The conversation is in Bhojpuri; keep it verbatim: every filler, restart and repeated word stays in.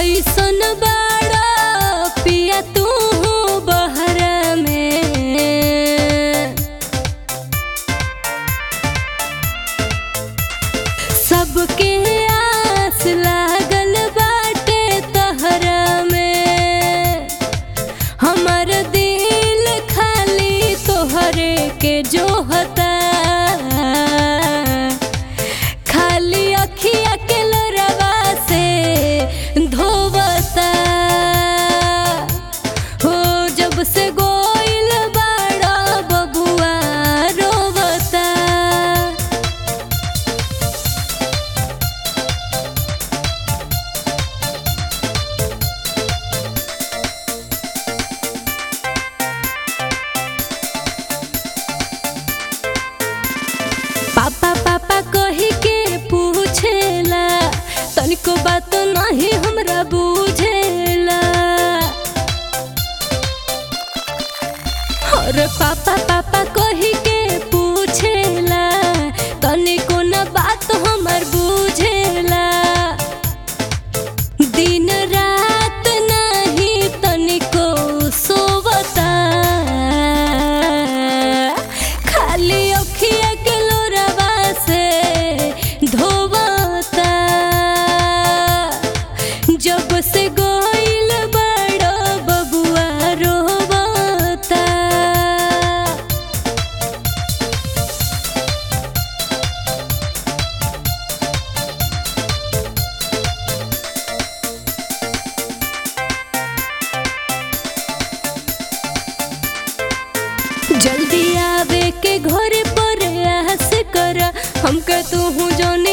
कैसन बाड़ा पिया तू बहरा में। सबके आस लागल बाटे तहरा में, हमर दिल खाली तोहरे के जोहता। खाली अखिया के लोरवा से धोवता हो, जब से गोइल बाड़ा बबुआ रोवता। पापा पापा कही के पूछेला, तनिको बात नहीं हमरा बुझेला। और पापा पापा कही के पूछेला, तनिको न बात हमर बुझेला। दिन रात नहीं तनिको सोवता, खाली अखिया के लोरवा से धोवता। जब से गोइल बड़ा बबुआ रोवता। जल्दी आवे के घर पर आस कर, हमके तू जौन